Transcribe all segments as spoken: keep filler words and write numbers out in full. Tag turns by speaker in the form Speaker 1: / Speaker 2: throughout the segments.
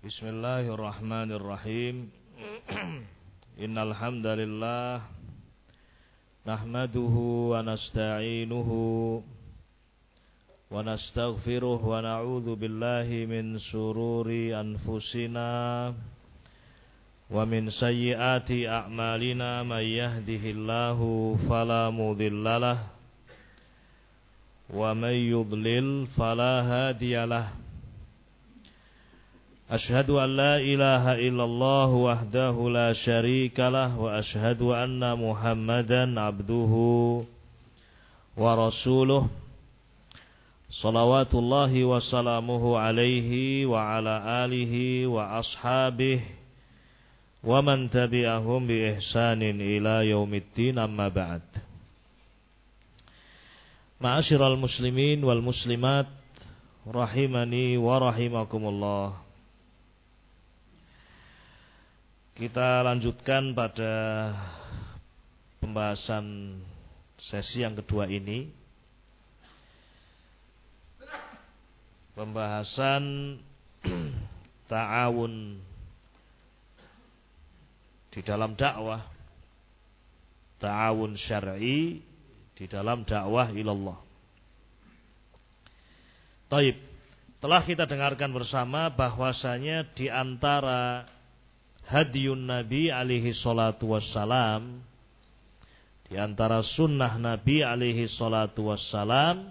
Speaker 1: Bismillahirrahmanirrahim. Innal hamdalillah nahmaduhu wa nasta'inuhu wa nastaghfiruh wa na'udzu billahi min sururi anfusina wa min sayyiati a'malina may yahdihillahu fala mudhillalah wa may yudlil fala hadiyalah. Ashhadu an la ilaha illallah wahdahu la syarika lah wa ashhadu anna Muhammadan abduhu wa rasuluh salawatullahi wa salamuhu alaihi wa ala alihi wa ashabihi wa man tabi'ahum bi ihsanin ila yaumiddin, amma ba'd. Ma'asyiral muslimin wal muslimat rahimani wa rahimakumullah. Kita lanjutkan pada pembahasan sesi yang kedua ini, pembahasan ta'awun di dalam dakwah, ta'awun syar'i di dalam dakwah ilallah. Taib, telah kita dengarkan bersama bahwasanya di antara hadiyun Nabi alaihi salatu wassalam, di antara sunnah Nabi alaihi salatu wassalam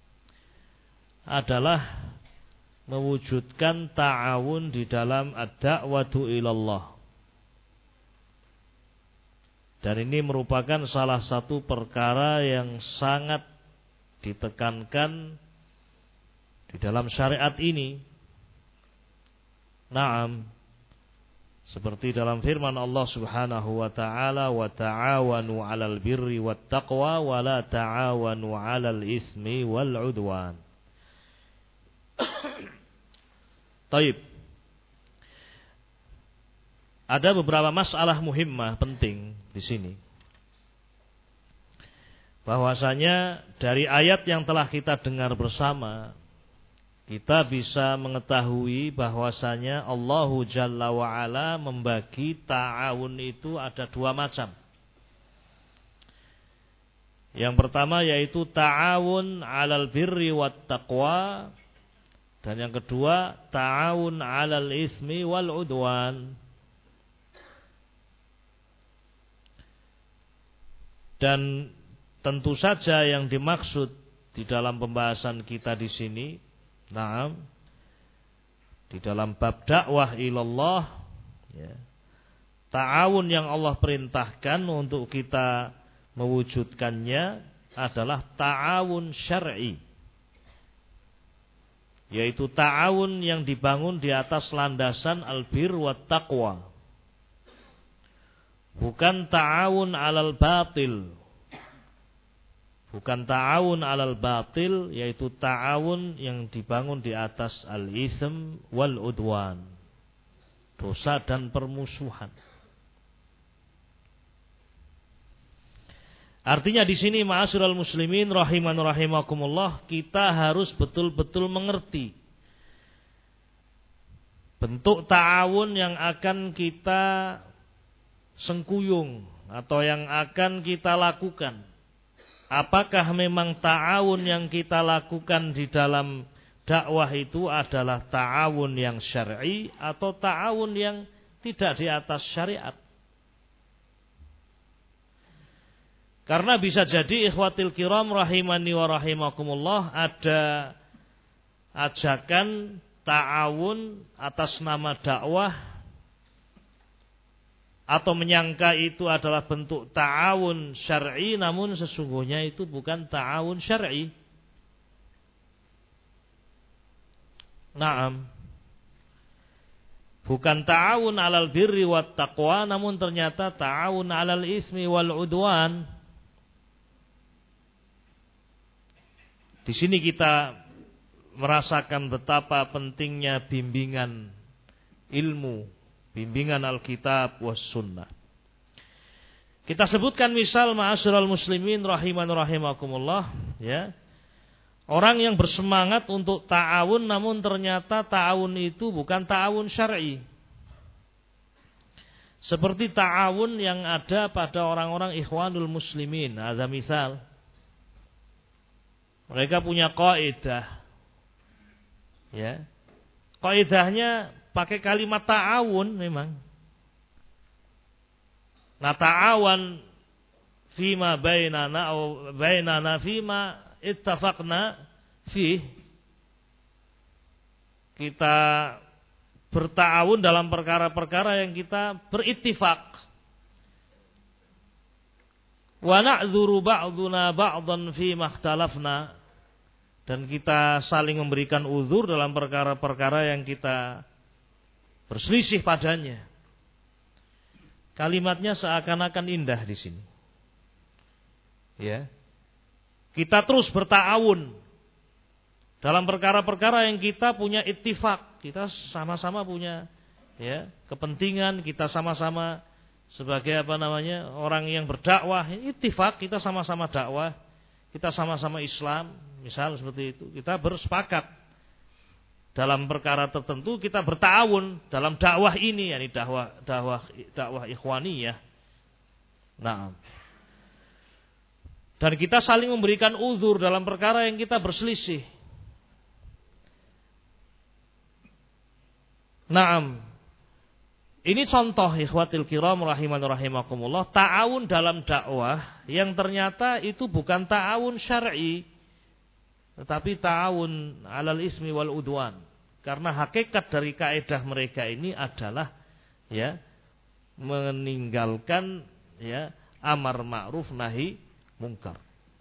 Speaker 1: adalah mewujudkan ta'awun di dalam ad-da'watu ilallah. Dan ini merupakan salah satu perkara yang sangat ditekankan di dalam syariat ini. Naam, seperti dalam firman Allah Subhanahu wa taala, wa ta'awanu 'alal birri wat taqwa wa la ta'awanu 'alal ismi wal 'udwan. Taib. Ada beberapa masalah muhimmah penting di sini. Bahwasanya dari ayat yang telah kita dengar bersama, kita bisa mengetahui bahwasanya Allahu Jalla wa'ala membagi ta'awun itu ada dua macam. Yang pertama yaitu ta'awun 'alal birri wat taqwa, dan yang kedua ta'awun 'alal ismi wal 'udwan. Dan tentu saja yang dimaksud di dalam pembahasan kita di sini, nah, di dalam bab dakwah ilallah, ya, ta'awun yang Allah perintahkan untuk kita mewujudkannya adalah ta'awun syar'i, yaitu ta'awun yang dibangun di atas landasan albir wa taqwa, bukan ta'awun alal batil. Bukan ta'awun alal batil, yaitu ta'awun yang dibangun di atas al-ism wal udwan, dosa dan permusuhan. Artinya di sini ma'asyiral muslimin rahiman rahimakumullah, kita harus betul-betul mengerti bentuk ta'awun yang akan kita sengkuyung atau yang akan kita lakukan. Apakah memang ta'awun yang kita lakukan di dalam dakwah itu adalah ta'awun yang syar'i atau ta'awun yang tidak di atas syariat? Karena bisa jadi ikhwatil kiram rahimani wa rahimakumullah, ada ajakan ta'awun atas nama dakwah, atau menyangka itu adalah bentuk ta'awun syar'i, namun sesungguhnya itu bukan ta'awun syar'i. Naam. Bukan ta'awun 'alal birri wat taqwa, namun ternyata ta'awun 'alal ismi wal 'udwan. Di sini kita merasakan betapa pentingnya bimbingan ilmu, bimbingan Alkitab was sunnah. Kita sebutkan misal ma'asyiral muslimin rahiman rahimakumullah, ya. Orang yang bersemangat untuk ta'awun namun ternyata ta'awun itu bukan ta'awun syar'i. Seperti ta'awun yang ada pada orang-orang ikhwanul muslimin. Ada misal. Mereka punya kaidah. Ya. Kaidahnya pakai kalimat ta'awun memang. Nah, ta'awan fima bainana atau bainana fima ittafaqna fi. Kita berta'awun dalam perkara-perkara yang kita berittifaq. Wa na'dzuru ba'duna ba'dhan fi makhtalafna, dan kita saling memberikan uzur dalam perkara-perkara yang kita berselisih padanya. Kalimatnya seakan-akan indah di sini. Ya. Kita terus berta'awun dalam perkara-perkara yang kita punya ittifaq. Kita sama-sama punya ya kepentingan, kita sama-sama sebagai apa namanya orang yang berdakwah, ittifaq, kita sama-sama dakwah, kita sama-sama Islam, misal seperti itu. Kita bersepakat dalam perkara tertentu, kita berta'awun dalam dakwah ini, yakni dakwah dakwah dakwah ikhwaniyah. Nah, dan kita saling memberikan uzur dalam perkara yang kita berselisih. Naam. Ini contoh ikhwatil kiram rahiman rahimakumullah, ta'awun dalam dakwah yang ternyata itu bukan ta'awun syar'i, tetapi ta'awun alal ismi wal udwan. Karena hakikat dari kaidah mereka ini adalah ya meninggalkan ya amar ma'ruf nahi mungkar.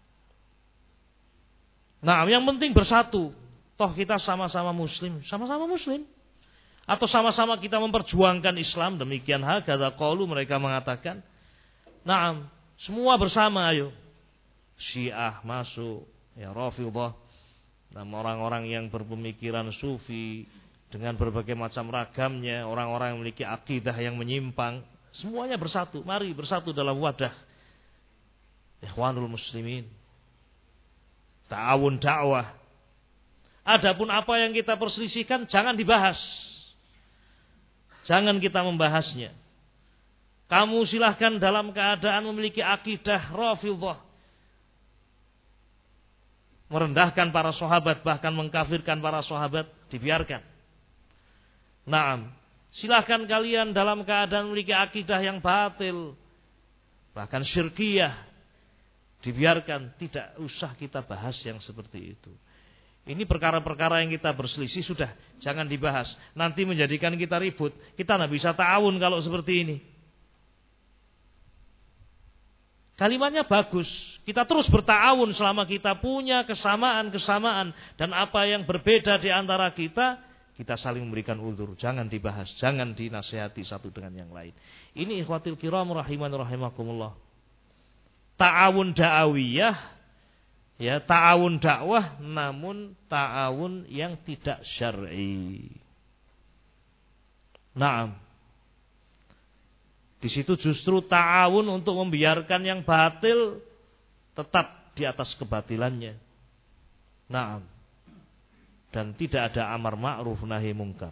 Speaker 1: Nah, yang penting bersatu. Toh kita sama-sama muslim, sama-sama muslim. Atau sama-sama kita memperjuangkan Islam, demikian hakadha qalu, mereka mengatakan. Naam, semua bersama ayo. Syiah masuk, ya Rafidhah, dan orang-orang yang berpemikiran sufi dengan berbagai macam ragamnya, orang-orang yang memiliki akidah yang menyimpang, semuanya bersatu. Mari bersatu dalam wadah ikhwanul muslimin. Ta'awun dakwah. Adapun apa yang kita perselisihkan jangan dibahas. Jangan kita membahasnya. Kamu silahkan dalam keadaan memiliki akidah Rafidhah, merendahkan para sahabat, bahkan mengkafirkan para sahabat, dibiarkan. Naam, silahkan kalian dalam keadaan memiliki akidah yang batil, bahkan syirkiyah, dibiarkan. Tidak usah kita bahas yang seperti itu. Ini perkara-perkara yang kita berselisih sudah, jangan dibahas. Nanti menjadikan kita ribut. Kita tidak bisa ta'awun kalau seperti ini. Kalimatnya bagus. Kita terus berta'awun selama kita punya kesamaan-kesamaan. Dan apa yang berbeda di antara kita, kita saling memberikan uzur. Jangan dibahas, jangan dinasihati satu dengan yang lain. Ini ikhwatil kiram rahiman rahimakumullah. Ta'awun da'awiyah. Ya, ta'awun dakwah namun ta'awun yang tidak syar'i. Naam. Di situ justru ta'awun untuk membiarkan yang batil tetap di atas kebatilannya. Naam. Dan tidak ada amar ma'ruf nahi mungkar.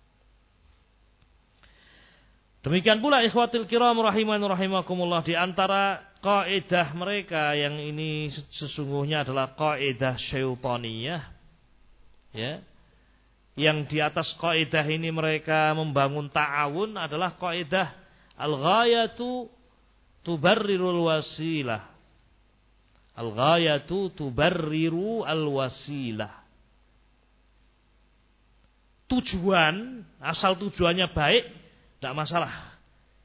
Speaker 1: Demikian pula ikhwatil kiram rahiman rahimakumullah, di antara kaidah mereka yang ini sesungguhnya adalah kaidah syaitaniyah, ya. Yang di atas kaidah ini mereka membangun ta'awun adalah kaidah al-ghayatu tubarrirul wasilah. Al-ghayatu tubarriru al-wasilah. Tujuan, asal tujuannya baik, tidak masalah.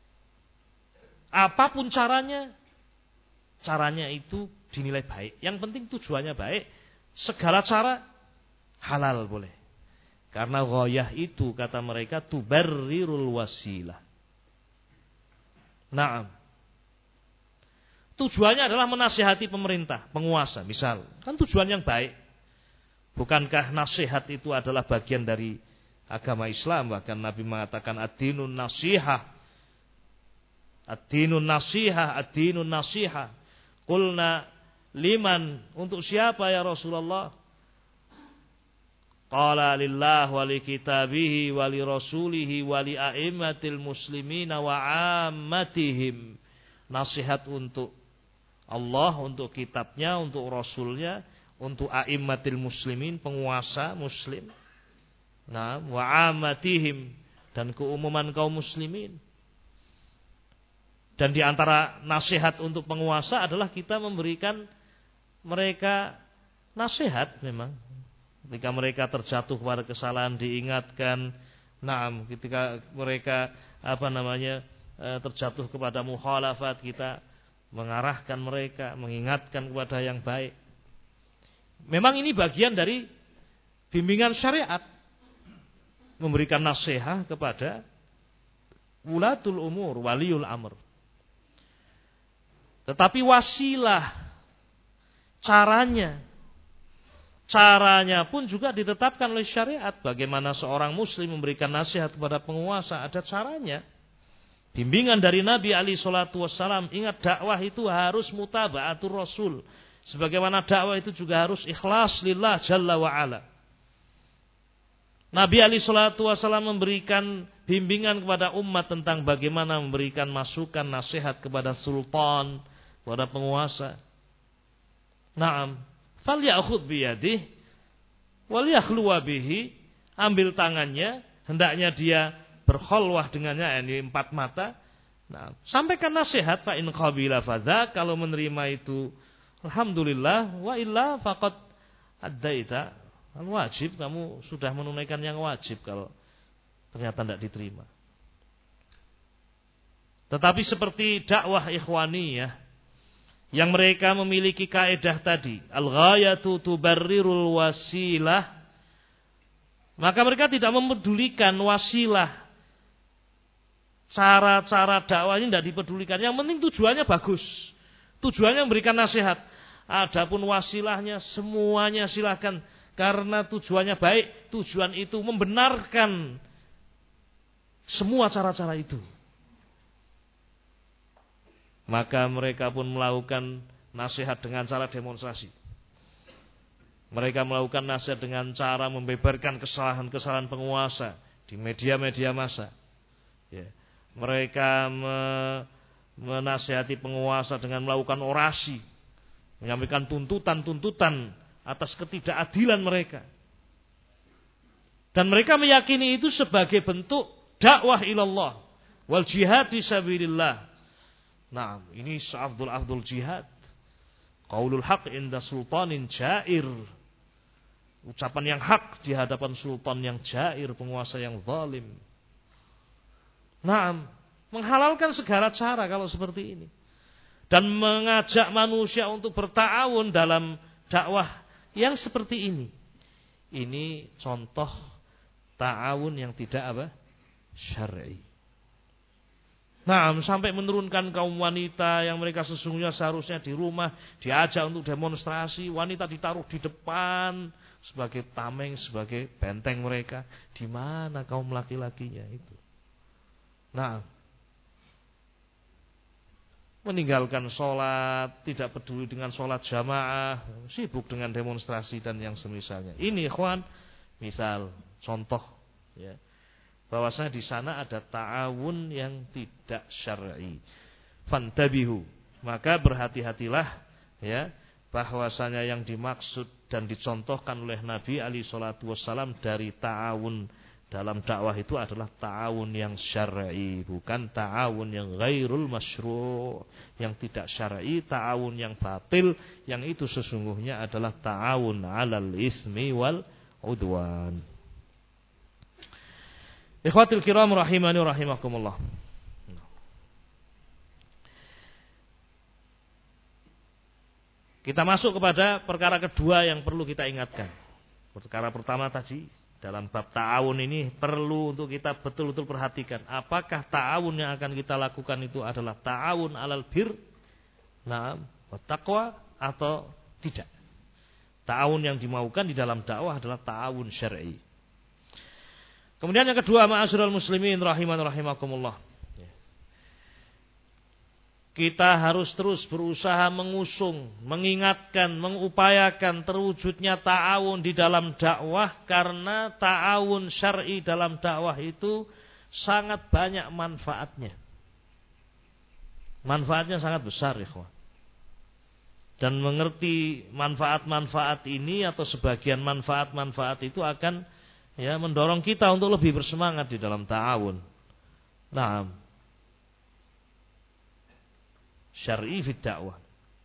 Speaker 1: Apapun caranya, caranya itu dinilai baik. Yang penting tujuannya baik. Segala cara halal boleh. Karena ghayah itu kata mereka tubarrirul wasilah. Naam. Tujuannya adalah menasihati pemerintah, penguasa, misal. Kan tujuan yang baik. Bukankah nasihat itu adalah bagian dari agama Islam? Bahkan Nabi mengatakan ad-dinun nasihah. Ad-dinun nasihah, ad-dinun nasihah. Qulna liman, untuk siapa ya Rasulullah? Qala lillah wa li kitabihi wa li rasulihi wa li a'immatil muslimina wa ammatihim. Nasihat untuk Allah, untuk kitabnya, untuk rasulnya, untuk a'immatil muslimin, penguasa muslim. Nah, wa ammatihim, dan keumuman kaum muslimin. Dan di antara nasihat untuk penguasa adalah kita memberikan mereka nasihat memang. Ketika mereka terjatuh pada kesalahan diingatkan. Nah, ketika mereka apa namanya terjatuh kepada mukhalafat, kita mengarahkan mereka, mengingatkan kepada yang baik. Memang ini bagian dari bimbingan syariat. Memberikan nasihat kepada wulatul umur, waliul amr. Tetapi wasilah, caranya, caranya pun juga ditetapkan oleh syariat. Bagaimana seorang muslim memberikan nasihat kepada penguasa, ada caranya. Bimbingan dari Nabi alaihi salatu wassalam. Ingat, dakwah itu harus mutaba'atur rasul. Sebagaimana dakwah itu juga harus ikhlas lillah jalla wa'ala. Nabi alaihi salatu wassalam memberikan bimbingan kepada umat tentang bagaimana memberikan masukan, nasihat kepada sultan, kepada penguasa. Naam, falyakhudh biyadihi wal yakhluwa bihi, ambil tangannya, hendaknya dia berkholwah dengannya, ini empat mata. Nah, sampaikan nasihat, fa in qabila fadza, kalau menerima itu alhamdulillah, wa illa faqad addaita al wajib, kamu sudah menunaikan yang wajib kalau ternyata tidak diterima. Tetapi seperti dakwah ikhwaniyah yang mereka memiliki kaedah tadi, al-ghayatu tubarrirul wasilah, maka mereka tidak memedulikan wasilah. Cara-cara dakwah ini tidak dipedulikan. Yang penting tujuannya bagus. Tujuannya memberikan nasihat. Adapun wasilahnya semuanya silakan, karena tujuannya baik. Tujuan itu membenarkan semua cara-cara itu. Maka mereka pun melakukan nasihat dengan cara demonstrasi. Mereka melakukan nasihat dengan cara membeberkan kesalahan-kesalahan penguasa di media-media massa. Ya. Mereka me menasihati penguasa dengan melakukan orasi, menyampaikan tuntutan-tuntutan atas ketidakadilan mereka. Dan mereka meyakini itu sebagai bentuk dakwah ilallah wal jihad fisabilillah. Nah, ini seafdul-afdul jihad. Qaulul haq inda sultanin jair. Ucapan yang hak di hadapan sultan yang jair, penguasa yang zalim. Nah, menghalalkan segala cara kalau seperti ini. Dan mengajak manusia untuk berta'awun dalam dakwah yang seperti ini. Ini contoh ta'awun yang tidak apa? Syar'i. Nah, sampai menurunkan kaum wanita yang mereka sesungguhnya seharusnya di rumah, diajak untuk demonstrasi, wanita ditaruh di depan sebagai tameng, sebagai benteng mereka. Di mana kaum laki-lakinya itu? Nah, meninggalkan sholat, tidak peduli dengan sholat jamaah, sibuk dengan demonstrasi dan yang semisalnya. Ini ikhwan, misal contoh, ya. Bahwasanya di sana ada ta'awun yang tidak syar'i. Fantabihu, maka berhati-hatilah, ya, bahwasanya yang dimaksud dan dicontohkan oleh Nabi alaihi salatu wassalam dari ta'awun dalam dakwah itu adalah ta'awun yang syar'i, bukan ta'awun yang ghairul masyru', yang tidak syar'i, ta'awun yang batil, yang itu sesungguhnya adalah ta'awun 'alal ismi wal udwan. Ikhwatul kiram rahimani rahimakumullah. Kita masuk kepada perkara kedua yang perlu kita ingatkan. Perkara pertama tadi, dalam bab ta'awun ini perlu untuk kita betul-betul perhatikan. Apakah ta'awun yang akan kita lakukan itu adalah ta'awun alal bir, na'am, wa taqwa, atau tidak. Ta'awun yang dimaukan di dalam dakwah adalah ta'awun syar'i. Kemudian yang kedua, ma'asyiral muslimin rahiman rahimakumullah. kita harus terus berusaha mengusung, mengingatkan, mengupayakan terwujudnya ta'awun di dalam dakwah, karena ta'awun syar'i dalam dakwah itu sangat banyak manfaatnya. Manfaatnya sangat besar, ikhwan. Dan mengerti manfaat-manfaat ini atau sebagian manfaat-manfaat itu akan ya mendorong kita untuk lebih bersemangat di dalam ta'awun. Nah, syar'i fi dakwah.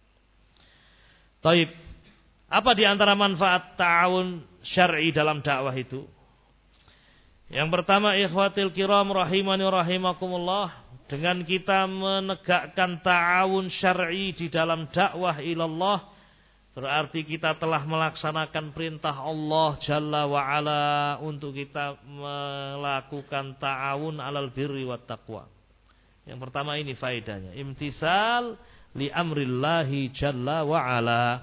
Speaker 1: Taib. Apa di antara manfaat ta'awun syar'i dalam dakwah itu? Yang pertama, ikhwatil kiram rahimani rahimakumullah, dengan kita menegakkan ta'awun syar'i di dalam dakwah ilallah, berarti kita telah melaksanakan perintah Allah Jalla wa'ala untuk kita melakukan ta'awun alal birri wat taqwa. Yang pertama ini faedahnya, imtisal li amrillahi Jalla wa'ala.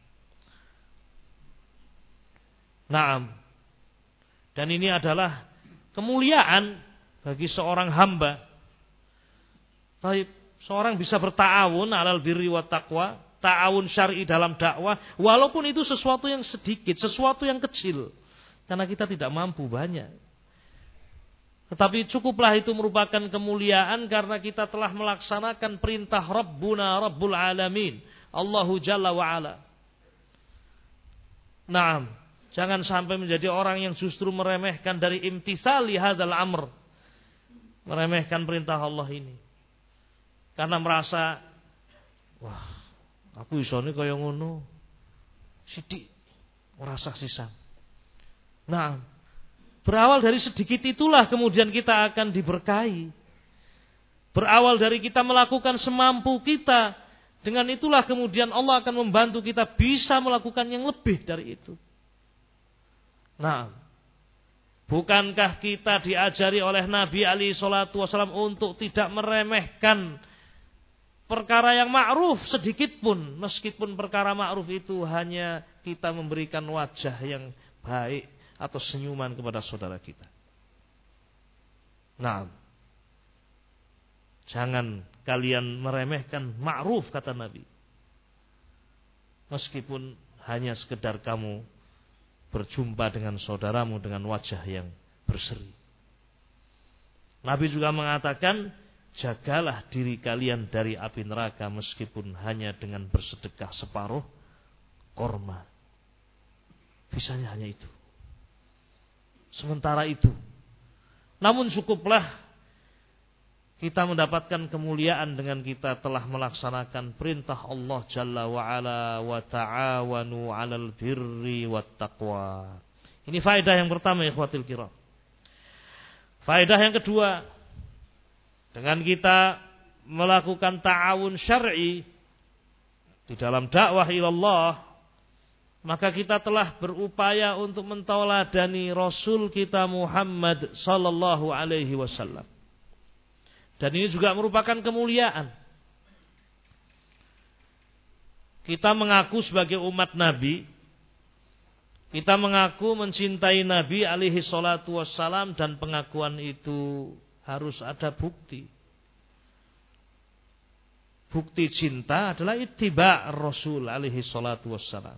Speaker 1: Naam. Dan ini adalah kemuliaan bagi seorang hamba. Taib, seorang bisa berta'awun alal birri wat taqwa, ta'awun syar'i dalam dakwah, walaupun itu sesuatu yang sedikit, sesuatu yang kecil, karena kita tidak mampu banyak. Tetapi cukuplah itu merupakan kemuliaan karena kita telah melaksanakan perintah Rabbuna Rabbul Alamin, Allahu Jalla wa'ala. Naam, jangan sampai menjadi orang yang justru meremehkan dari imtisali hadzal amr, meremehkan perintah Allah ini, karena merasa, wah, aku isone kaya ngono, sithik ora saksisan. Nah, berawal dari sedikit itulah kemudian kita akan diberkahi. Berawal dari kita melakukan semampu kita, dengan itulah kemudian Allah akan membantu kita bisa melakukan yang lebih dari itu. Nah, bukankah kita diajari oleh Nabi alaihi salatu wasallam untuk tidak meremehkan perkara yang ma'ruf sedikit pun, meskipun perkara ma'ruf itu hanya kita memberikan wajah yang baik atau senyuman kepada saudara kita. Nah, jangan kalian meremehkan ma'ruf, kata Nabi, meskipun hanya sekedar kamu berjumpa dengan saudaramu dengan wajah yang berseri. Nabi juga mengatakan, jagalah diri kalian dari api neraka meskipun hanya dengan bersedekah separuh korma. Bisanya hanya itu. Sementara itu, namun cukuplah kita mendapatkan kemuliaan dengan kita telah melaksanakan perintah Allah Jalla wa'ala, wa ta'awanu 'alal birri wat taqwa. Ini faedah yang pertama, ikhwatil kiram. Faedah yang kedua, dengan kita melakukan ta'awun syar'i di dalam dakwah ilallah, maka kita telah berupaya untuk mentauladani Rasul kita Muhammad sallallahu alaihi wasallam. Dan ini juga merupakan kemuliaan. Kita mengaku sebagai umat Nabi, kita mengaku mencintai Nabi alaihi salatu wassalam, dan pengakuan itu harus ada bukti. Bukti cinta adalah ittiba' Rasul alaihi salatu wassalam.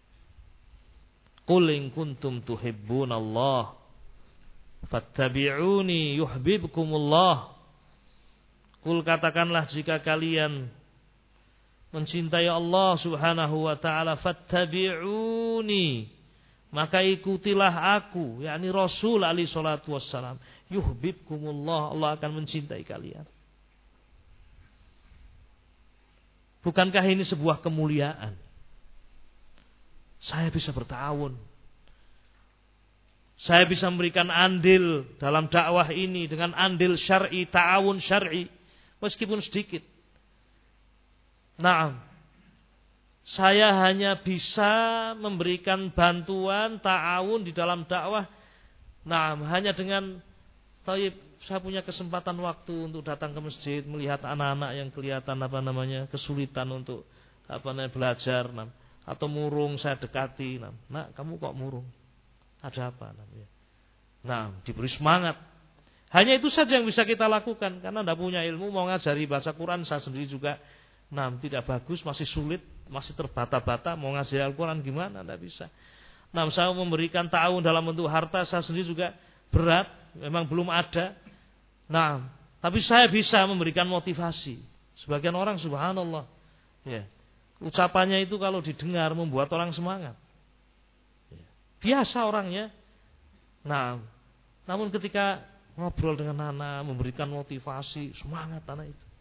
Speaker 1: Qul in kuntum tuhibbunallah fattabi'uni yuhibbukumullah. Qul, katakanlah, jika kalian mencintai Allah Subhanahu wa taala, fattabi'uni, maka ikutilah aku, yakni Rasul alaihi salatu wassalam, yuhibbukumullah, Allah akan mencintai kalian. Bukankah ini sebuah kemuliaan? Saya bisa berta'awun, saya bisa memberikan andil dalam dakwah ini dengan andil syar'i, ta'awun syar'i, meskipun sedikit. Naam, saya hanya bisa memberikan bantuan ta'awun di dalam dakwah. Naam, hanya dengan taib, saya punya kesempatan waktu untuk datang ke masjid, melihat anak-anak yang kelihatan apa namanya kesulitan untuk apa namanya belajar, nah, atau murung, saya dekati, nah, nak, kamu kok murung? Ada apa namanya? Nah, diberi semangat. Hanya itu saja yang bisa kita lakukan. Karena tidak punya ilmu, mau ngajari bahasa Quran, saya sendiri juga nah, tidak bagus, masih sulit, masih terbata-bata. Mau ngajari Al-Quran gimana, tidak bisa. Nah, saya memberikan ta'awun dalam bentuk harta, saya sendiri juga berat, memang belum ada. Nah, tapi saya bisa memberikan motivasi. Sebagian orang subhanallah, ya, ucapannya itu kalau didengar membuat orang semangat. Biasa orangnya. Nah, namun ketika ngobrol dengan anak, memberikan motivasi, semangat anak itu.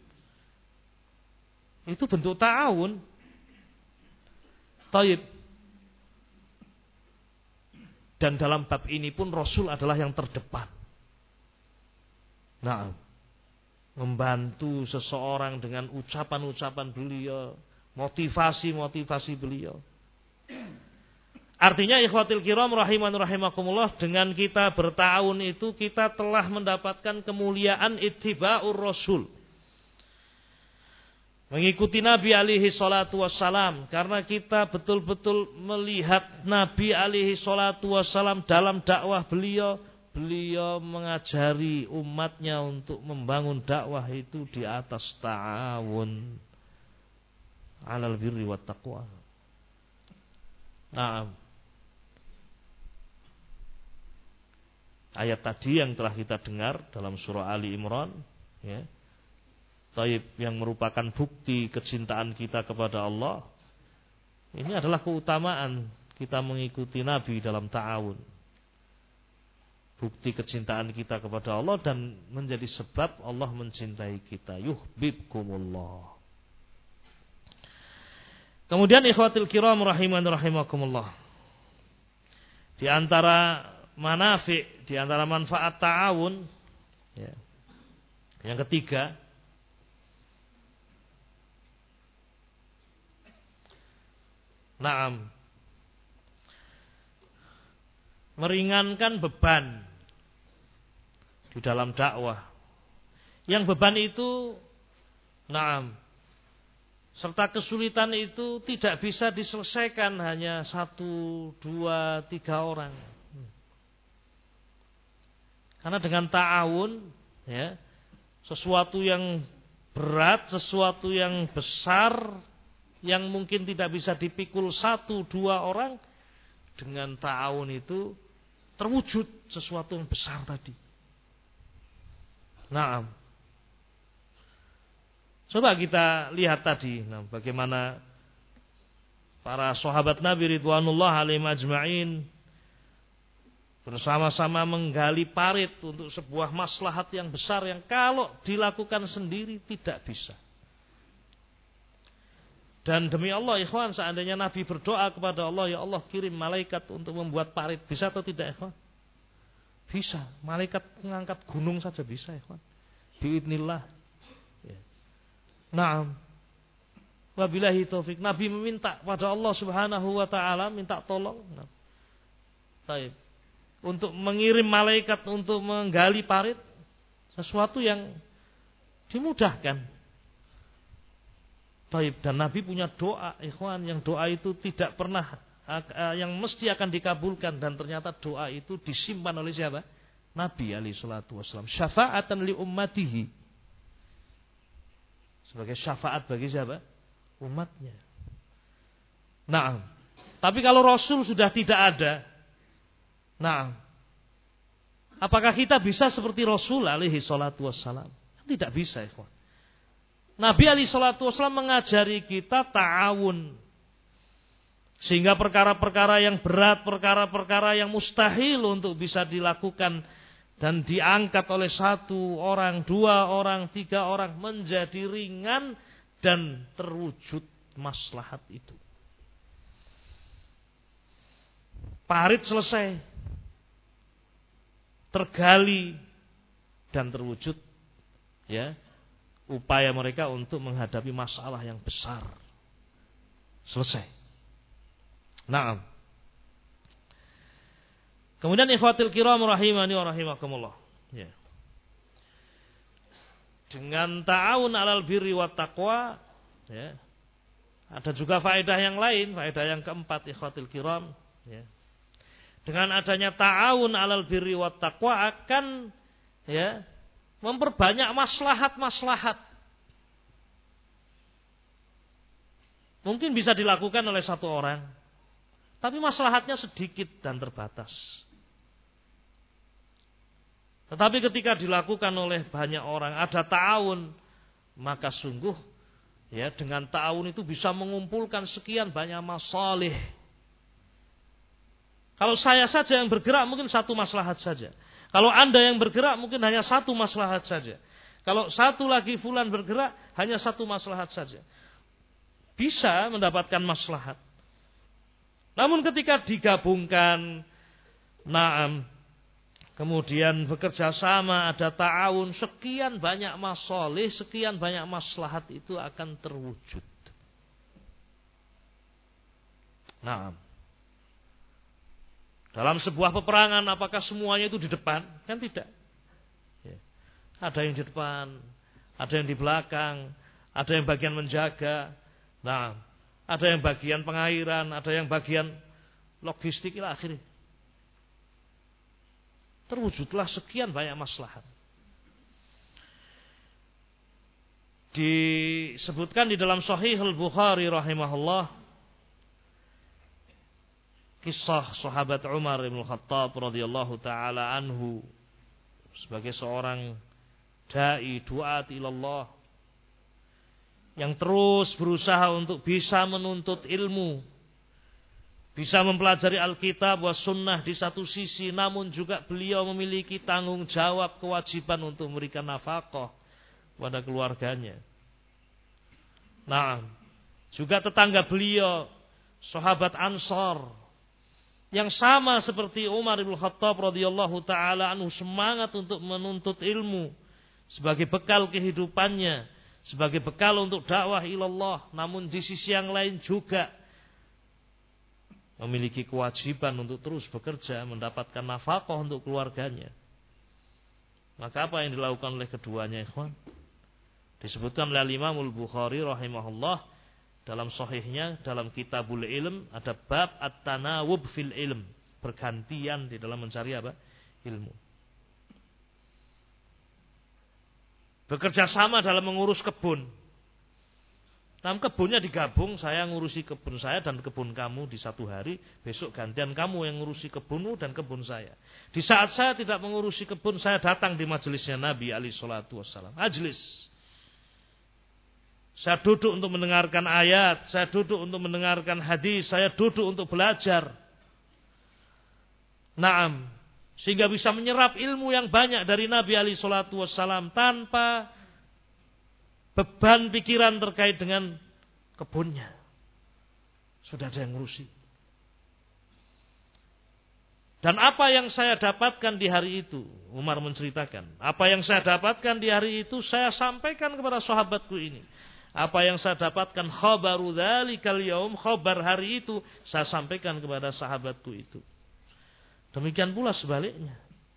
Speaker 1: Itu bentuk ta'awun. Taib. Dan dalam bab ini pun Rasul adalah yang terdepan. Nah, membantu seseorang dengan ucapan-ucapan beliau, motivasi-motivasi beliau. Artinya ikhwatil kiram rahiman rahimakumullah, dengan kita bertahun itu kita telah mendapatkan kemuliaan ittiba'ur Rasul. Mengikuti Nabi alaihi salatu wassalam, karena kita betul-betul melihat Nabi alaihi salatu wassalam dalam dakwah beliau, beliau mengajari umatnya untuk membangun dakwah itu di atas ta'awun 'alal birri wat taqwa. Nah, ayat tadi yang telah kita dengar dalam surah Ali Imran, ya, taib, yang merupakan bukti kecintaan kita kepada Allah. Ini adalah keutamaan kita mengikuti Nabi dalam ta'awun. Bukti kecintaan kita kepada Allah dan menjadi sebab Allah mencintai kita. Yuhibbukumullah. Kemudian ikhwatil kiram rahiman rahimakumullah. Di antara manafi', di antara manfaat ta'awun, ya, yang ketiga, Naam, meringankan beban di dalam dakwah. Yang beban itu, naam, serta kesulitan itu tidak bisa diselesaikan hanya satu, dua, tiga orang. Karena dengan ta'awun, ya, sesuatu yang berat, sesuatu yang besar, yang mungkin tidak bisa dipikul satu dua orang, dengan ta'awun itu terwujud sesuatu yang besar tadi. Nah, coba kita lihat tadi, nah, bagaimana para sahabat Nabi ridwanullah alaihim ajma'in bersama-sama menggali parit untuk sebuah maslahat yang besar yang kalau dilakukan sendiri tidak bisa. Dan demi Allah ikhwan, seandainya Nabi berdoa kepada Allah, ya Allah kirim malaikat untuk membuat parit, bisa atau tidak ikhwan? Bisa. Malaikat mengangkat gunung saja bisa ikhwan. Biidznillah. Ya. Naam. Wabillahi taufik. Nabi meminta pada Allah Subhanahu wa taala, minta tolong. Nah. Baik. Untuk mengirim malaikat untuk menggali parit, sesuatu yang dimudahkan. Baik, dan Nabi punya doa, ikhwan, yang doa itu tidak pernah, yang mesti akan dikabulkan, dan ternyata doa itu disimpan oleh siapa? Nabi alaihi salatu wassalam. Syafa'atan li ummatihi. Sebagai syafaat bagi siapa? Umatnya. Nah, tapi kalau Rasul sudah tidak ada, nah, apakah kita bisa seperti Rasul alaihi salatu wassalam? Tidak bisa, ikhwan. Nabi alaihi salatu wassalam mengajari kita ta'awun. Sehingga perkara-perkara yang berat, perkara-perkara yang mustahil untuk bisa dilakukan dan diangkat oleh satu orang, dua orang, tiga orang, menjadi ringan dan terwujud maslahat itu. Parit selesai, tergali dan terwujud, ya, upaya mereka untuk menghadapi masalah yang besar. Selesai. Naam. Kemudian ikhwatil kiram rahimani wa rahimakumullah. Ya. Dengan ta'awun 'alal birri wat taqwa, ya, ada juga faedah yang lain, faedah yang keempat ikhwatil kiram, ya. Dengan adanya ta'awun 'alal birri wat taqwa akan ya, memperbanyak maslahat-maslahat. Mungkin bisa dilakukan oleh satu orang, tapi maslahatnya sedikit dan terbatas. Tetapi ketika dilakukan oleh banyak orang, ada ta'awun, maka sungguh ya dengan ta'awun itu bisa mengumpulkan sekian banyak masalih. Kalau saya saja yang bergerak mungkin satu maslahat saja. Kalau Anda yang bergerak mungkin hanya satu maslahat saja. Kalau satu lagi fulan bergerak hanya satu maslahat saja. Bisa mendapatkan maslahat. Namun ketika digabungkan, na'am, kemudian bekerja sama, ada ta'awun, sekian banyak masalih, sekian banyak maslahat itu akan terwujud. Na'am. Dalam sebuah peperangan, apakah semuanya itu di depan? Kan tidak. Ya. Ada yang di depan, ada yang di belakang, ada yang bagian menjaga. Nah, ada yang bagian pengairan, ada yang bagian logistik, ila akhirnya. Terwujudlah sekian banyak maslahat. Disebutkan di dalam Sahih Al-Bukhari rahimahullah, kisah sahabat Umar bin Khattab radhiyallahu taala anhu sebagai seorang dai duat ilallah yang terus berusaha untuk bisa menuntut ilmu, bisa mempelajari Alkitab wa sunnah di satu sisi, namun juga beliau memiliki tanggung jawab kewajiban untuk memberikan nafkah pada keluarganya. Nah, juga tetangga beliau, sahabat Ansar, yang sama seperti Umar bin Khattab radhiyallahu taala anhu, semangat untuk menuntut ilmu sebagai bekal kehidupannya, sebagai bekal untuk dakwah ilallah, namun di sisi yang lain juga memiliki kewajiban untuk terus bekerja mendapatkan nafkah untuk keluarganya. Maka apa yang dilakukan oleh keduanya, ikhwan? Disebutkan oleh Imam Al-Bukhari rahimahullah dalam sahihnya, dalam Kitabul Ilm, ada bab at-tanawub fil ilm, bergantian di dalam mencari apa? Ilmu. Bekerja sama dalam mengurus kebun. Dalam kebunnya digabung, saya ngurusi kebun saya dan kebun kamu di satu hari, besok gantian kamu yang ngurusi kebunmu dan kebun saya. Di saat saya tidak mengurusi kebun, saya datang di majelisnya Nabi alaihi salatu wassalam. Majlis. Saya duduk untuk mendengarkan ayat, saya duduk untuk mendengarkan hadis, saya duduk untuk belajar. Naam. Sehingga bisa menyerap ilmu yang banyak dari Nabi alaihi salatu wassalam tanpa beban pikiran terkait dengan kebunnya. Sudah ada yang ngurusi. Dan apa yang saya dapatkan di hari itu, Umar menceritakan, apa yang saya dapatkan di hari itu saya sampaikan kepada sahabatku ini. Apa yang saya dapatkan khabaru dzalikal yaum, khabar hari itu saya sampaikan kepada sahabatku itu. Demikian pula sebaliknya.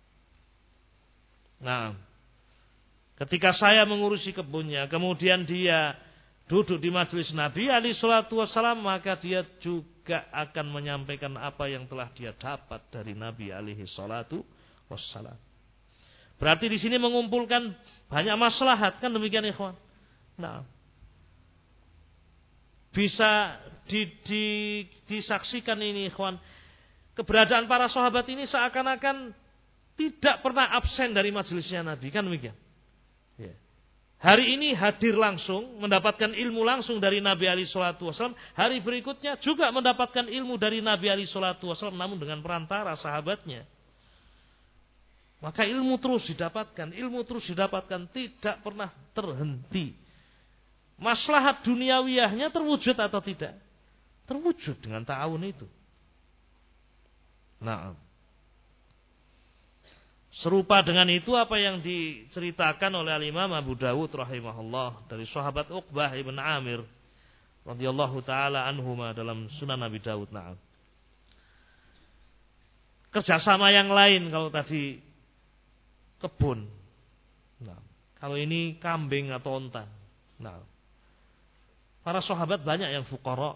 Speaker 1: Nah, ketika saya mengurusi kebunnya, kemudian dia duduk di majelis Nabi alaihi salatu wassalam, maka dia juga akan menyampaikan apa yang telah dia dapat dari Nabi alaihi salatu wassalam. Berarti di sini mengumpulkan banyak maslahat, kan demikian ikhwan? Nah, bisa di, di, disaksikan ini ikhwan, keberadaan para sahabat ini seakan-akan tidak pernah absen dari majelisnya Nabi, kan demikian? Ya. Hari ini hadir langsung, mendapatkan ilmu langsung dari Nabi alaihi salatu wasallam. Hari berikutnya juga mendapatkan ilmu dari Nabi alaihi salatu wasallam, namun dengan perantara sahabatnya. Maka ilmu terus didapatkan, ilmu terus didapatkan, tidak pernah terhenti. Maslahat duniawiyahnya terwujud atau tidak? Terwujud dengan ta'awun itu. Nah, serupa dengan itu apa yang diceritakan oleh Imam Abu Dawud rahimahullah dari sahabat Uqbah ibn Amir radhiyallahu taala anhuma dalam Sunan Abi Dawud. Nah, kerjasama yang lain, kalau tadi kebun, nah, kalau ini kambing atau onta. Nah, para sahabat banyak yang fuqara.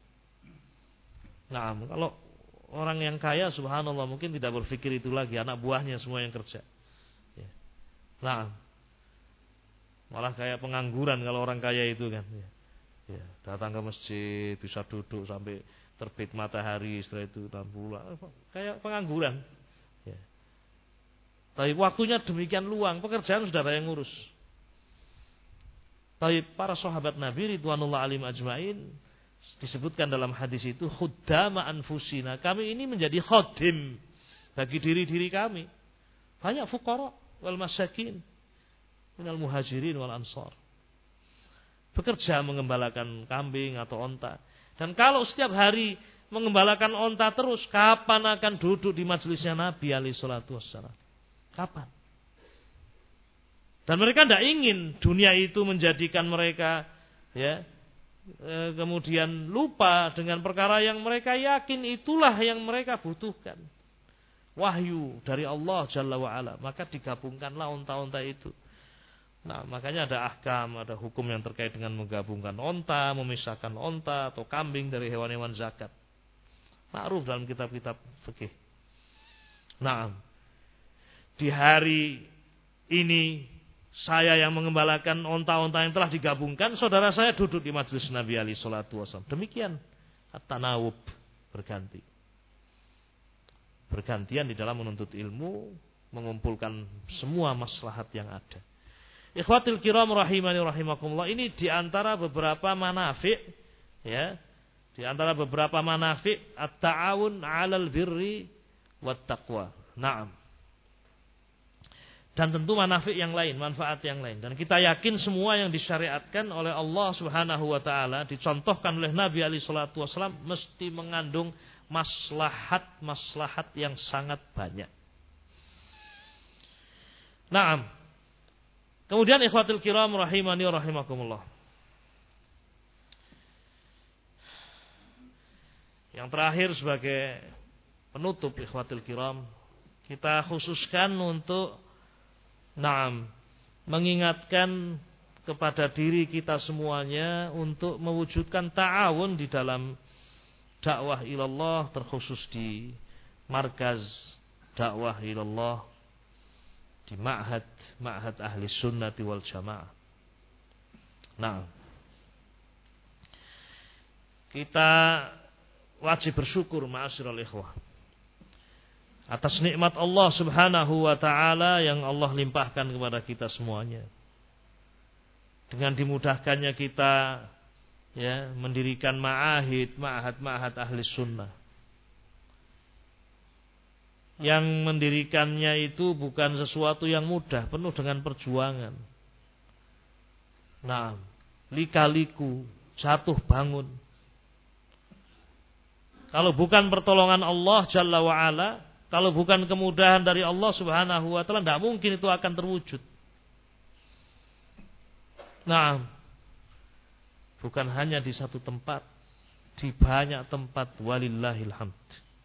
Speaker 1: Nah, kalau orang yang kaya subhanallah mungkin tidak berpikir itu lagi, anak buahnya semua yang kerja. Ya. Nah, malah kayak pengangguran kalau orang kaya itu kan. Ya, ya, datang ke masjid bisa duduk sampai terbit matahari, setelah itu dan pulang, kayak pengangguran. Ya. Tapi waktunya demikian luang, pekerjaan sudah ada yang ngurus. Tapi para sahabat Nabi ridwanullah alim ajmain disebutkan dalam hadis itu khuddama anfusina, kami ini menjadi khadim bagi diri-diri kami. Banyak fuqara wal masakin minal muhajirin wal ansar. Bekerja mengembalakan kambing atau onta. Dan kalau setiap hari mengembalakan onta terus, kapan akan duduk di majelisnya Nabi alaihi salatu wassalam? Kapan? Dan mereka tidak ingin dunia itu menjadikan mereka ya e, kemudian lupa dengan perkara yang mereka yakin itulah yang mereka butuhkan. Wahyu dari Allah Jalla wa'ala. Maka digabungkanlah onta-onta itu. Nah, makanya ada ahkam, ada hukum yang terkait dengan menggabungkan onta, memisahkan onta atau kambing dari hewan-hewan zakat. Ma'ruf dalam kitab-kitab fikih. Nah, di hari ini saya yang mengembalakan onta-onta yang telah digabungkan, saudara saya duduk di majelis Nabi alaihi salatu wasallam. Demikian at-tanawub, berganti. Bergantian di dalam menuntut ilmu, mengumpulkan semua maslahat yang ada. Ikhwatil kiram rahimani rahimakumullah, ini di antara beberapa manafi' ya, di antara beberapa manafi' at-ta'awun 'alal birri wat taqwa. Naam. Dan tentu manfaat yang lain, manfaat yang lain. Dan kita yakin semua yang disyariatkan oleh Allah Subhanahu wa taala, dicontohkan oleh Nabi alaihi salatu wasallam, mesti mengandung maslahat-maslahat yang sangat banyak. Naam. Kemudian ikhwatul kiram rahimani rahimakumullah. Yang terakhir sebagai penutup ikhwatul kiram, kita khususkan untuk Naam, mengingatkan kepada diri kita semuanya untuk mewujudkan ta'awun di dalam dakwah ilallah, terkhusus di markaz dakwah ilallah, di ma'had ma'had ahli sunnati wal jamaah. Nah, kita wajib bersyukur ma'asyiral ikhwah atas nikmat Allah Subhanahu wa taala yang Allah limpahkan kepada kita semuanya. Dengan dimudahkannya kita ya mendirikan ma'ahid, ma'had-ma'had ahli sunnah. Yang mendirikannya itu bukan sesuatu yang mudah, penuh dengan perjuangan. Nah, lika-liku, jatuh bangun. Kalau bukan pertolongan Allah Jalla wa'ala, kalau bukan kemudahan dari Allah Subhanahu wa taala, tidak mungkin itu akan terwujud. Nah, bukan hanya di satu tempat, di banyak tempat, walillahil hamd.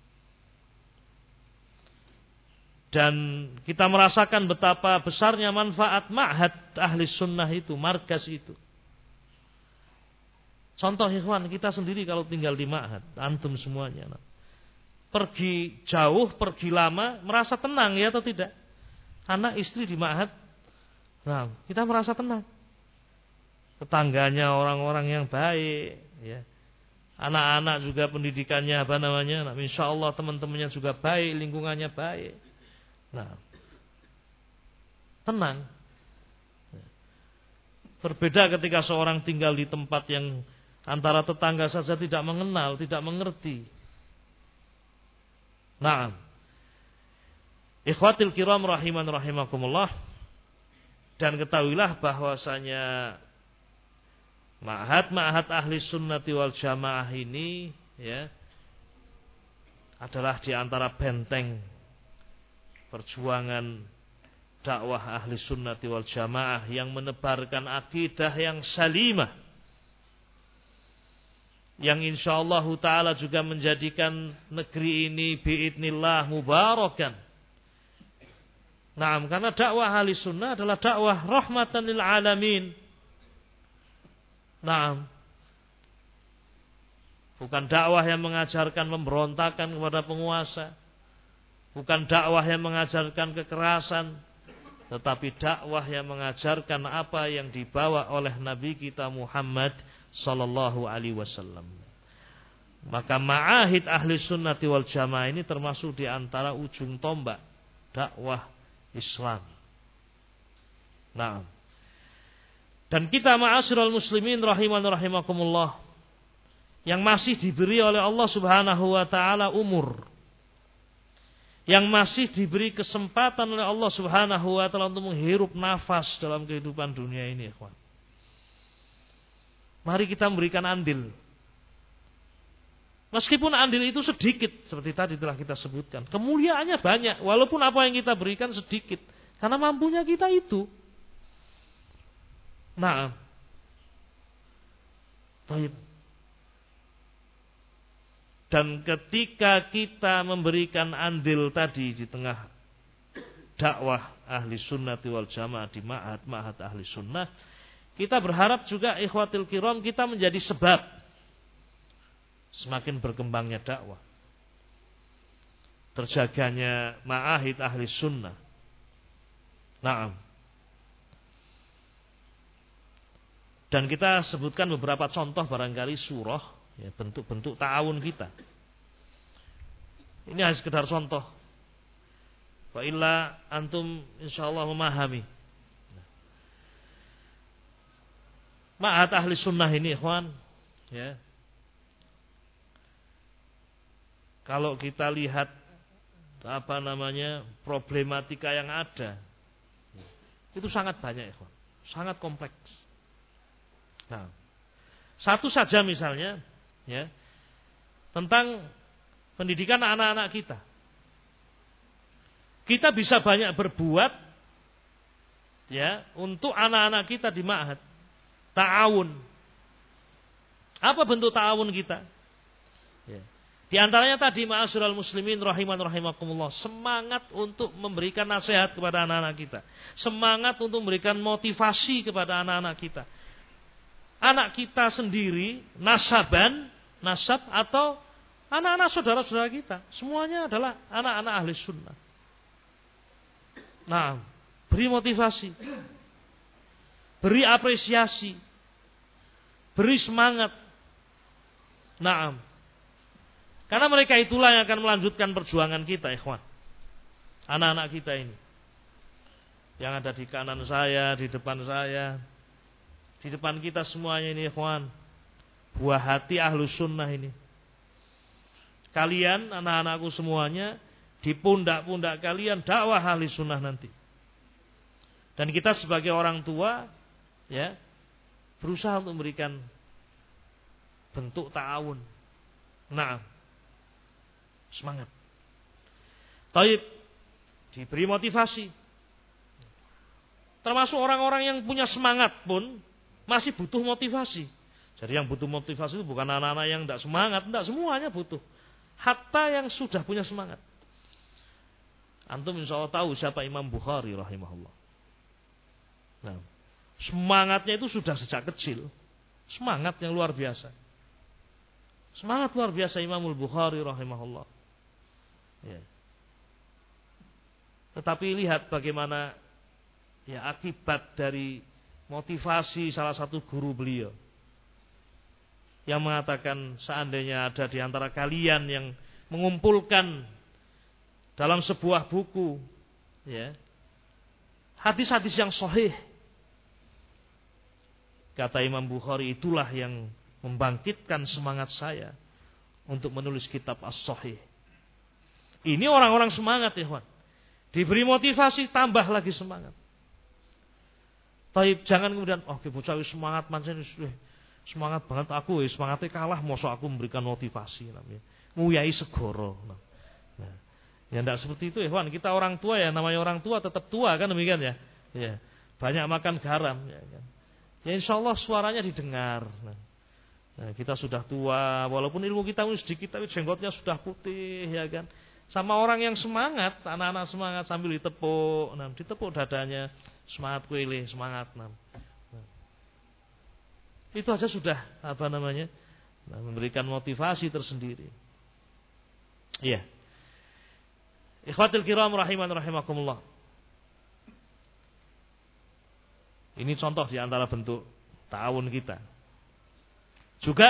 Speaker 1: Dan kita merasakan betapa besarnya manfaat ma'had ahli sunnah itu, markas itu. Contoh ikhwan, kita sendiri kalau tinggal di ma'had, antum semuanya, nah, pergi jauh, pergi lama, merasa tenang ya atau tidak? Anak istri di ma'had, nah, kita merasa tenang. Tetangganya orang-orang yang baik, ya. Anak-anak juga pendidikannya apa namanya? Nah, insya Allah teman-temannya juga baik, lingkungannya baik. Nah, tenang. Berbeda ketika seorang tinggal di tempat yang antara tetangga saja tidak mengenal, tidak mengerti. Nah, ikhwatil kiram rahiman rahimakumullah, dan ketahuilah bahwasanya ma'had-ma'had ahli sunnati wal jamaah ini ya adalah di antara benteng perjuangan dakwah ahli sunnati wal jamaah yang menebarkan akidah yang salimah, yang insyaallah ta'ala juga menjadikan negeri ini biidnillah mubarakan. Nah, karena dakwah ahli sunnah adalah dakwah rahmatan lil alamin. Nah, bukan dakwah yang mengajarkan pemberontakan kepada penguasa, bukan dakwah yang mengajarkan kekerasan, tetapi dakwah yang mengajarkan apa yang dibawa oleh Nabi kita Muhammad sallallahu alaihi wasallam. Maka ma'ahid ahli sunnati wal jamaah ini termasuk di antara ujung tombak dakwah Islam. Nah, dan kita ma'asyiral muslimin rahiman rahimakumullah, yang masih diberi oleh Allah Subhanahu wa taala umur, yang masih diberi kesempatan oleh Allah Subhanahu wa taala untuk menghirup nafas dalam kehidupan dunia ini, ikhwan. Mari kita memberikan andil. Meskipun andil itu sedikit, seperti tadi telah kita sebutkan, kemuliaannya banyak, walaupun apa yang kita berikan sedikit, karena mampunya kita itu. Nah, baik. Dan ketika kita memberikan andil tadi di tengah dakwah ahli sunnati wal jamaah di ma'had-ma'had ahli sunnah, kita berharap juga ikhwatil kiram kita menjadi sebab semakin berkembangnya dakwah, terjaganya ma'ahid ahli sunnah. Naam. Dan kita sebutkan beberapa contoh barangkali surah, ya, bentuk-bentuk ta'awun kita. Ini hanya sekedar contoh. Wa illa antum insyaallah memahami. Ma'had ahli sunnah ini, ikhwan, ya. Kalau kita lihat apa namanya problematika yang ada, itu sangat banyak, ikhwan. Sangat kompleks. Nah, satu saja misalnya, ya, tentang pendidikan anak-anak kita. Kita bisa banyak berbuat, ya, untuk anak-anak kita di ma'had. Ta'awun. Apa bentuk ta'awun kita? Ya. Di antaranya tadi ma'asyiral muslimin rahiman rahimakumullah, semangat untuk memberikan nasihat kepada anak-anak kita. Semangat untuk memberikan motivasi kepada anak-anak kita. Anak kita sendiri, nasaban, nasab atau anak-anak saudara-saudara kita, semuanya adalah anak-anak ahli sunnah. Nah, beri motivasi, beri apresiasi, beri semangat. Nah, karena mereka itulah yang akan melanjutkan perjuangan kita, ikhwan. Anak-anak kita ini, yang ada di kanan saya, di depan saya, di depan kita semuanya ini, ikhwan, buah hati ahlus sunnah ini. Kalian, anak-anakku semuanya, di pundak-pundak kalian dakwah ahli sunnah nanti. Dan kita sebagai orang tua, ya, berusaha untuk memberikan bentuk ta'awun. Nah, semangat. Taib, diberi motivasi. Termasuk orang-orang yang punya semangat pun masih butuh motivasi. Jadi yang butuh motivasi itu bukan anak-anak yang tidak semangat, tidak, semuanya butuh. Hatta yang sudah punya semangat. Antum insya Allah tahu siapa Imam Bukhari rahimahullah. Nah, semangatnya itu sudah sejak kecil. Semangat yang luar biasa. Semangat luar biasa Imamul Bukhari rahimahullah. Ya. Tetapi lihat bagaimana, ya, akibat dari motivasi salah satu guru beliau yang mengatakan seandainya ada di antara kalian yang mengumpulkan dalam sebuah buku, ya, hadis-hadis yang sahih, kata Imam Bukhari, itulah yang membangkitkan semangat saya untuk menulis kitab As-Sahih. Ini orang-orang semangat, ikhwan. Diberi motivasi, tambah lagi semangat. Tapi jangan kemudian, oh bocah wis semangat pancen wis semangat banget aku, wis semangatnya kalah, mosok aku memberikan motivasi namanya. Nguyai segoro. Nah, ya enggak seperti itu, ikhwan. Kita orang tua, ya, namanya orang tua tetap tua kan, demikian ya. Ya, banyak makan garam, ya kan. Ya insyaallah suaranya didengar. Nah, nah, kita sudah tua, walaupun ilmu kita sedikit tapi jenggotnya sudah putih, ya kan. Sama orang yang semangat, anak-anak semangat sambil ditepuk, nah, ditepuk dadanya, semangat kuile, semangat. Nah. Nah. Itu aja sudah apa namanya? Nah, memberikan motivasi tersendiri. Iya. Ikhwatul kiram rahiman rahimakumullah. Ini contoh di antara bentuk ta'awun kita. Juga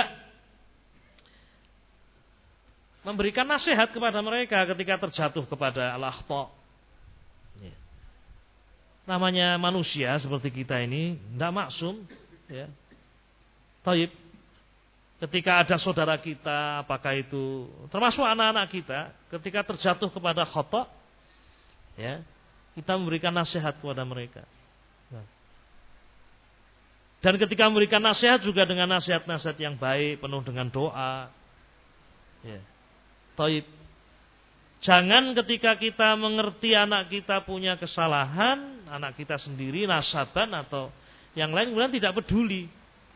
Speaker 1: memberikan nasihat kepada mereka ketika terjatuh kepada al-akhta. Ya. Namanya manusia seperti kita ini tidak maksum. Ya. Taib. Ketika ada saudara kita, apakah itu termasuk anak-anak kita, ketika terjatuh kepada khata, ya, kita memberikan nasihat kepada mereka. Nah. Dan ketika memberikan nasihat juga dengan nasihat-nasihat yang baik, penuh dengan doa. Ya. Taib. Jangan ketika kita mengerti anak kita punya kesalahan, anak kita sendiri, nasaban atau yang lain, kemudian tidak peduli.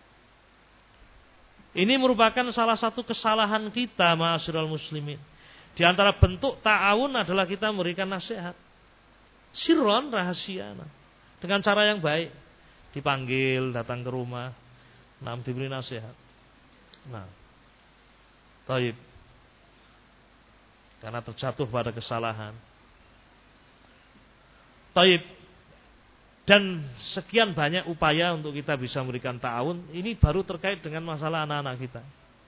Speaker 1: Ini merupakan salah satu kesalahan kita, ma'asyiral muslimin. Di antara bentuk ta'awun adalah kita memberikan nasihat. Sirron, rahasia. Dengan cara yang baik. Dipanggil, datang ke rumah. Nah, diberi nasihat. Nah, taib. Karena terjatuh pada kesalahan. Taib. Dan sekian banyak upaya untuk kita bisa memberikan ta'awun. Ini baru terkait dengan masalah anak-anak kita.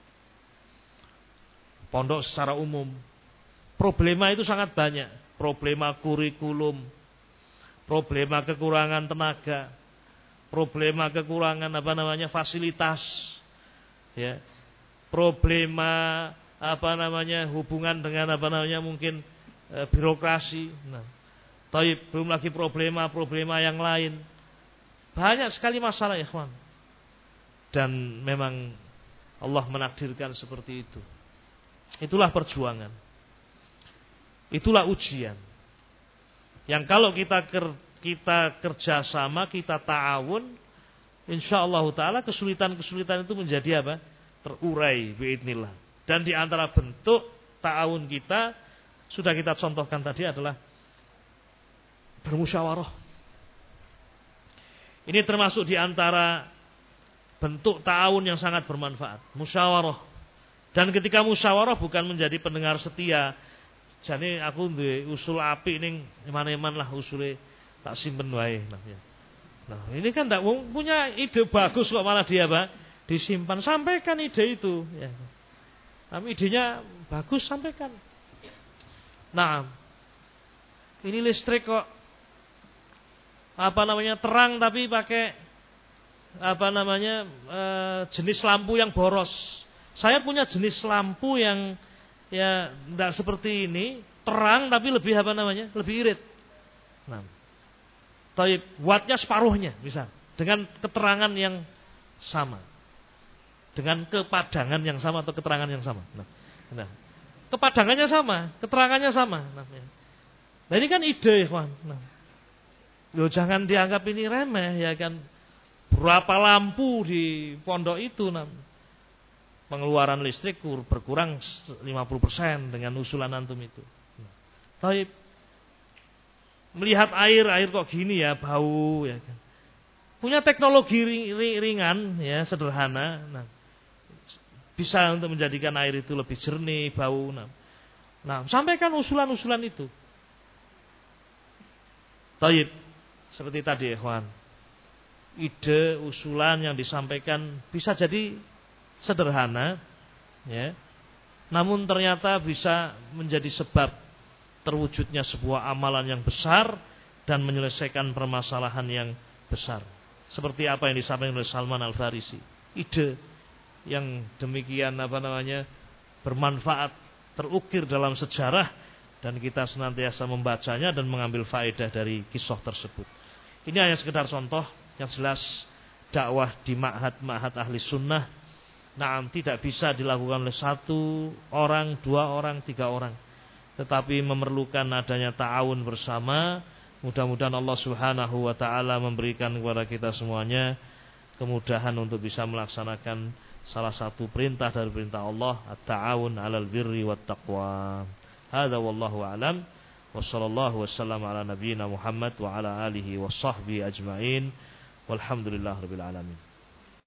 Speaker 1: Pondok secara umum. Problema itu sangat banyak. Problema kurikulum. Problema kekurangan tenaga. Problema kekurangan apa namanya fasilitas. Ya. Problema apa namanya hubungan dengan apa namanya mungkin e, birokrasi. Nah, taib, belum lagi problema-problema yang lain. Banyak sekali masalah, ikhwan. Dan memang Allah menakdirkan seperti itu. Itulah perjuangan. Itulah ujian. Yang kalau kita ker, kita kerjasama, kita ta'awun, insyaallah taala kesulitan-kesulitan itu menjadi apa? Terurai biidznillah. Dan di antara bentuk ta'awun kita sudah kita contohkan tadi adalah bermusyawarah. Ini termasuk di antara bentuk ta'awun yang sangat bermanfaat. Musyawarah. Dan ketika musyawarah bukan menjadi pendengar setia. Jadi aku duwe usul apik ning iman-iman lah usule tak simpen wae. Nah, ya. Nah, ini kan tidak punya ide bagus kok malah dia apa? Disimpan. Sampaikan ide itu. Ya. Tapi idenya bagus, sampaikan. Nah, ini listrik kok apa namanya terang tapi pakai apa namanya e, jenis lampu yang boros. Saya punya jenis lampu yang ya tidak seperti ini, terang tapi lebih apa namanya lebih irit. Nah, tapi wattnya separuhnya bisa dengan keterangan yang sama. Dengan kepadangan yang sama atau keterangan yang sama. Nah, nah kepadangannya sama, keterangannya sama. Nah, ya. Nah ini kan ide, Ikhwan. Nah, loh, jangan dianggap ini remeh, ya kan. Berapa lampu di pondok itu, nah, pengeluaran listrik berkurang lima puluh persen dengan usulan antum itu. Nah, tapi melihat air, air kok gini ya, bau, ya kan. Punya teknologi ringan, ya sederhana. Nah, bisa untuk menjadikan air itu lebih jernih, bau. Nah, nah sampaikan usulan-usulan itu. Taib, seperti tadi, ikhwan. Ide, usulan yang disampaikan bisa jadi sederhana, ya. Namun ternyata bisa menjadi sebab terwujudnya sebuah amalan yang besar dan menyelesaikan permasalahan yang besar. Seperti apa yang disampaikan oleh Salman Al-Farisi. Ide yang demikian apa namanya bermanfaat, terukir dalam sejarah dan kita senantiasa membacanya dan mengambil faedah dari kisah tersebut. Ini hanya sekedar contoh yang jelas dakwah di ma'had-ma'had ahli sunnah. Nah, tidak bisa dilakukan oleh satu orang, dua orang, tiga orang, tetapi memerlukan adanya ta'awun bersama. Mudah-mudahan Allah Subhanahu wa taala memberikan kepada kita semuanya kemudahan untuk bisa melaksanakan salah satu perintah dari perintah Allah, at-ta'awun 'alal birri wat taqwa. Hadza wallahu a'lam. Wassallallahu wasallam ala nabiyyina Muhammad wa ala alihi wa sahbihi ajmain. Walhamdulillahirabbil alamin.